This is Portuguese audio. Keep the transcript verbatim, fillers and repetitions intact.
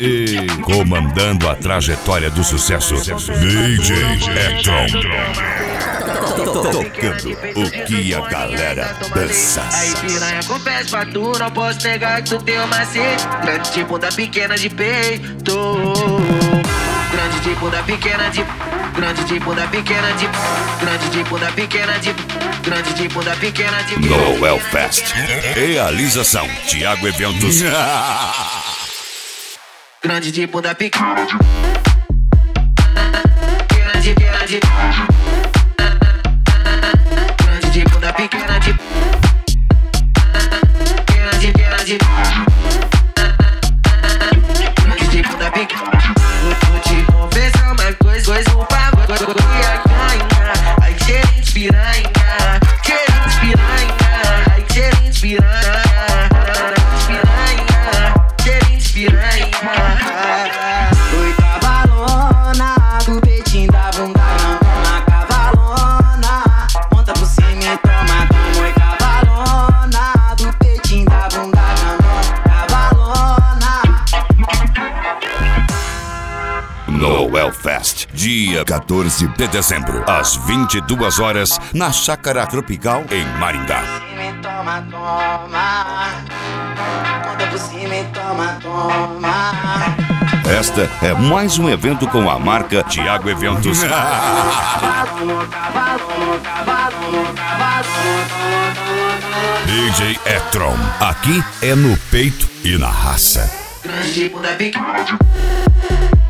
E comandando a trajetória do sucesso, D J Etron. Tocando o que a galera dança. Aí piranha, confesso pra tu, não posso negar que tu tem uma sede. Grande de bunda pequena de peito. Grande de bunda pequena de... Grande de bunda pequena de... Grande de bunda pequena de... Grande de bunda pequena de... Noel Fest. Realização Thiago Eventos. Grande de bunda pequena de... Grande de pequena de... Grande de bunda pequena de... Pequena de pequena de... Grande de bunda pequena de... Vou te confessar uma coisa, coisa um favor. Ai, gerente piranha, gerente piranha, ai, gerente piranha, piranha, gerente piranha. Oi, cavalona, do peitinho da bunda grandona, cavalona, monta por cima e toma, toma. Oi, cavalona, do peitinho da bunda grandona, cavalona. Noel Fest, dia quatorze de dezembro, às vinte e duas horas, na Chácara Tropical, em Maringá. Cima e toma, toma, monta por cima e toma, toma. Esta é mais um evento com a marca Thiago Eventos. Cavalona, cavalona, cavalona, cavalona. D J Etron, aqui é no peito e na raça. Grande de bunda pequena de...